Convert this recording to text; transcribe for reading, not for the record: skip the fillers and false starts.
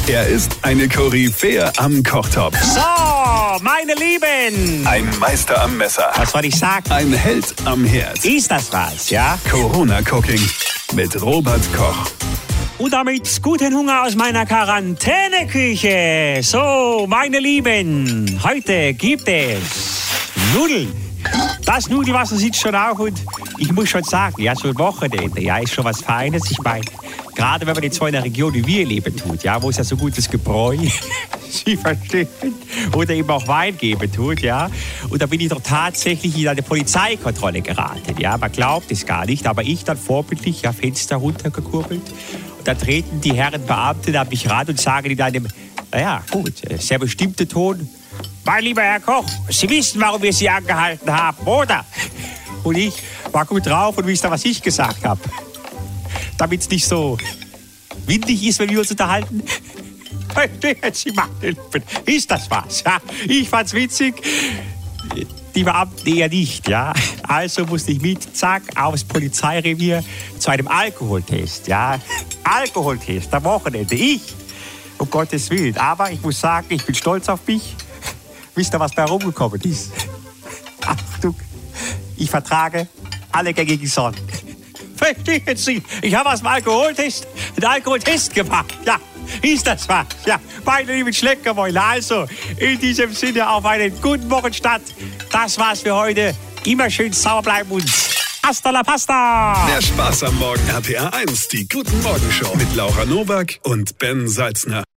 Er ist eine Koryphäe am Kochtopf. So, meine Lieben. Ein Meister am Messer. Was soll ich sagen? Ein Held am Herd. Ist das was, ja? Corona Cooking mit Robert Koch. Und damit guten Hunger aus meiner Quarantäneküche. So, meine Lieben, heute gibt es Nudeln. Das Nudelwasser sitzt schon auf und ich muss schon sagen, ja, so ein Wochenende, ja, ist schon was Feines. Ich meine, gerade wenn man jetzt so in einer Region wie wir leben tut, ja, wo es ja so gutes Gebräu, Sie verstehen, oder eben auch Wein geben tut, ja. Und da bin ich doch tatsächlich in eine Polizeikontrolle geraten, ja. Man glaubt es gar nicht, aber ich dann vorbildlich, ja, Fenster runtergekurbelt. Und dann treten die Herren Beamten an mich ran und sagen in einem, naja, gut, sehr bestimmten Ton: Mein lieber Herr Koch, Sie wissen, warum wir Sie angehalten haben, oder? Und ich war gut drauf und wisst ihr, was ich gesagt habe? Damit es nicht so windig ist, wenn wir uns unterhalten. Verstehen Sie, meine Lieben, ist das was? Ja, ich fand's witzig, die Beamten eher nicht, ja. Also musste ich mit, zack, aufs Polizeirevier zu einem Alkoholtest, ja. Alkoholtest am Wochenende, ich, um Gottes Willen. Aber ich muss sagen, ich bin stolz auf mich. Wisst ihr, was bei rumgekommen ist? Achtung, ich vertrage alle gängigen Sorten. Verstehen Sie? Ich habe aus dem Alkoholtest einen Alkoholtest gemacht. Ja, ist das was? Ja, meine lieben Schleckermäuler. Also, in diesem Sinne auf einen guten Wochenstart. Das war's für heute. Immer schön sauer bleiben und hasta la pasta. Der Spaß am Morgen RPR 1, die Guten Morgen Show mit Laura Nowak und Ben Salzner.